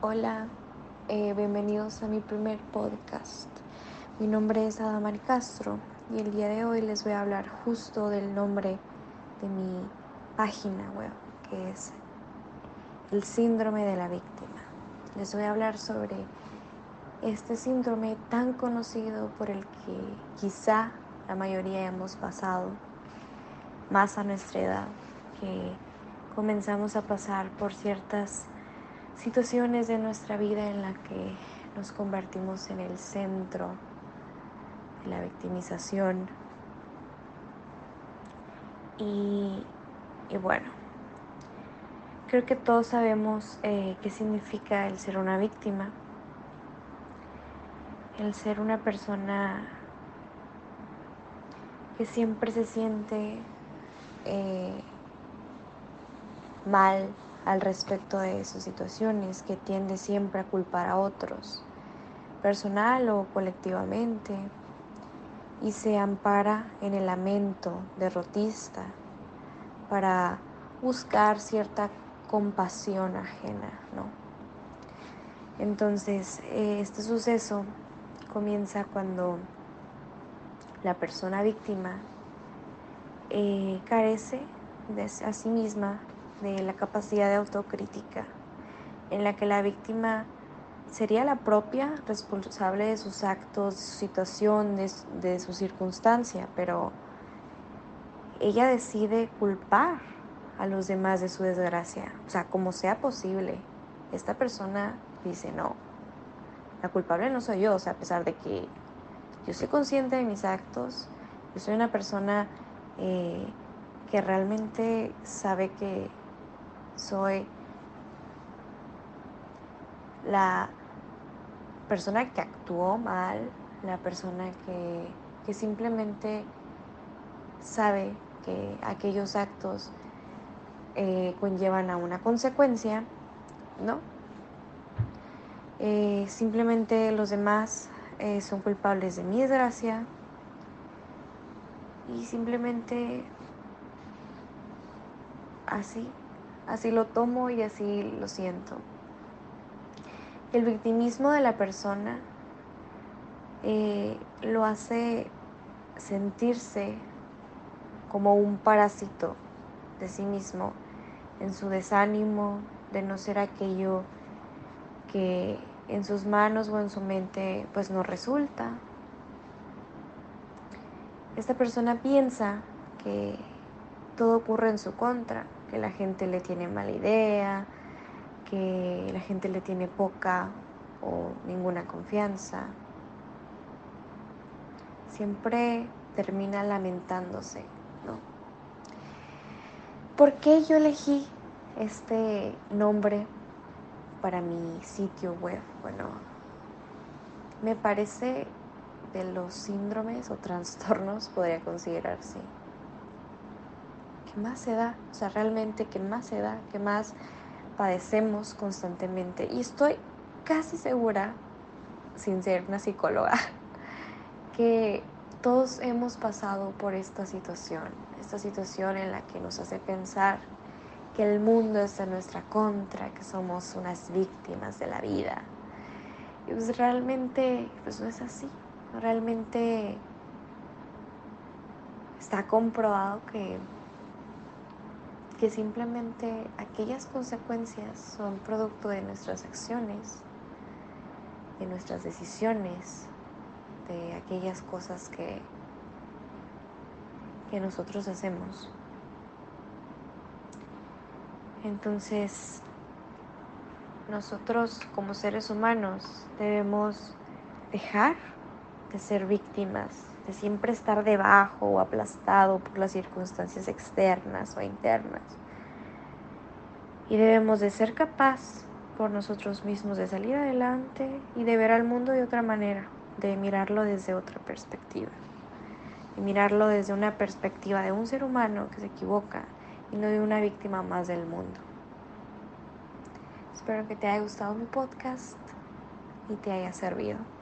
Hola, bienvenidos a mi primer podcast. Mi nombre es Adamari Castro y el día de hoy les voy a hablar justo del nombre de mi página web, que es el síndrome de la víctima. Les voy a hablar sobre este síndrome tan conocido por el que quizá la mayoría hemos pasado, más a nuestra edad, que comenzamos a pasar por ciertas situaciones de nuestra vida en la que nos convertimos en el centro de la victimización y bueno, creo que todos sabemos qué significa el ser una víctima, el ser una persona que siempre se siente mal al respecto de sus situaciones, que tiende siempre a culpar a otros, personal o colectivamente, y se ampara en el lamento derrotista para buscar cierta compasión ajena, ¿no? Entonces, este suceso comienza cuando la persona víctima carece de a sí misma de la capacidad de autocrítica, en la que la víctima sería la propia responsable de sus actos, de su situación, de su circunstancia, pero ella decide culpar a los demás de su desgracia, o sea, como sea posible. Esta persona dice, no, la culpable no soy yo, o sea, a pesar de que yo soy consciente de mis actos, yo soy una persona que realmente sabe que soy la persona que actuó mal, la persona que simplemente sabe que aquellos actos conllevan a una consecuencia, ¿no? Simplemente los demás son culpables de mi desgracia y simplemente así lo tomo y así lo siento. El victimismo de la persona lo hace sentirse como un parásito de sí mismo, en su desánimo de no ser aquello que en sus manos o en su mente pues no resulta. Esta persona piensa que todo ocurre en su contra, que la gente le tiene mala idea, que la gente le tiene poca o ninguna confianza. Siempre termina lamentándose, ¿no? ¿Por qué yo elegí este nombre para mi sitio web? Bueno, me parece de los síndromes o trastornos, podría considerarse, que más se da, o sea, realmente que más se da, que más padecemos constantemente. Y estoy casi segura, sin ser una psicóloga, que todos hemos pasado por esta situación en la que nos hace pensar que el mundo está en nuestra contra, que somos unas víctimas de la vida. Y pues realmente pues no es así. Realmente está comprobado que simplemente aquellas consecuencias son producto de nuestras acciones, de nuestras decisiones, de aquellas cosas que nosotros hacemos. Entonces, nosotros como seres humanos debemos dejar de ser víctimas, de siempre estar debajo o aplastado por las circunstancias externas o internas. Y debemos de ser capaz por nosotros mismos de salir adelante y de ver al mundo de otra manera, de mirarlo desde otra perspectiva, de mirarlo desde una perspectiva de un ser humano que se equivoca y no de una víctima más del mundo. Espero que te haya gustado mi podcast y te haya servido.